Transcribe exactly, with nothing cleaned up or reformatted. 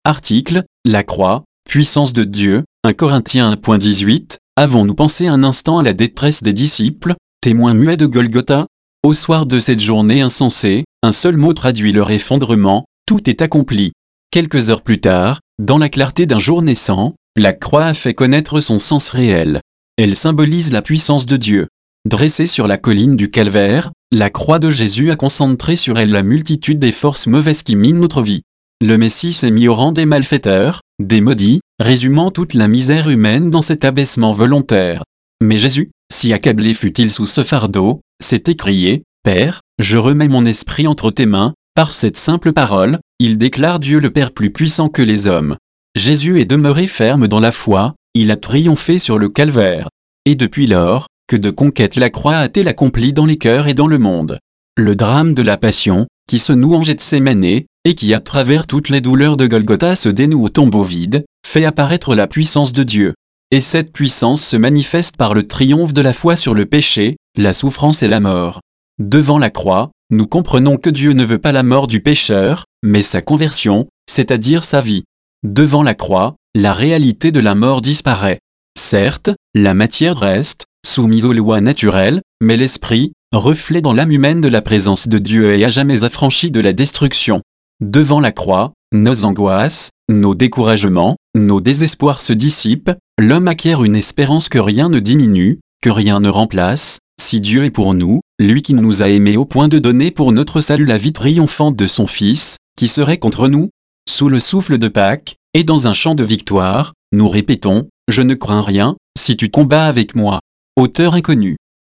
Article, la croix, puissance de Dieu, un Corinthiens un point dix-huit, avons-nous pensé un instant à la détresse des disciples, témoins muets de Golgotha? Au soir de cette journée insensée, un seul mot traduit leur effondrement, tout est accompli. Quelques heures plus tard, dans la clarté d'un jour naissant, la croix a fait connaître son sens réel. Elle symbolise la puissance de Dieu. Dressée sur la colline du Calvaire, la croix de Jésus a concentré sur elle la multitude des forces mauvaises qui minent notre vie. Le Messie s'est mis au rang des malfaiteurs, des maudits, résumant toute la misère humaine dans cet abaissement volontaire. Mais Jésus, si accablé fut-il sous ce fardeau, s'est écrié, « Père, je remets mon esprit entre tes mains ». Par cette simple parole, il déclare Dieu le Père plus puissant que les hommes. Jésus est demeuré ferme dans la foi, il a triomphé sur le calvaire. Et depuis lors, que de conquêtes la croix a-t-elle accompli dans les cœurs et dans le monde. Le drame de la passion, qui se noue en Gethsémane, et qui à travers toutes les douleurs de Golgotha se dénoue au tombeau vide, fait apparaître la puissance de Dieu. Et cette puissance se manifeste par le triomphe de la foi sur le péché, la souffrance et la mort. Devant la croix, nous comprenons que Dieu ne veut pas la mort du pécheur, mais sa conversion, c'est-à-dire sa vie. Devant la croix, la réalité de la mort disparaît. Certes, la matière reste, soumise aux lois naturelles, mais l'esprit, reflet dans l'âme humaine de la présence de Dieu est à jamais affranchi de la destruction. Devant la croix, nos angoisses, nos découragements, nos désespoirs se dissipent, l'homme acquiert une espérance que rien ne diminue, que rien ne remplace. Si Dieu est pour nous, lui qui nous a aimés au point de donner pour notre salut la vie triomphante de son Fils, qui serait contre nous? Sous le souffle de Pâques, et dans un chant de victoire, nous répétons, « Je ne crains rien, si tu combats avec moi ». Auteur inconnu.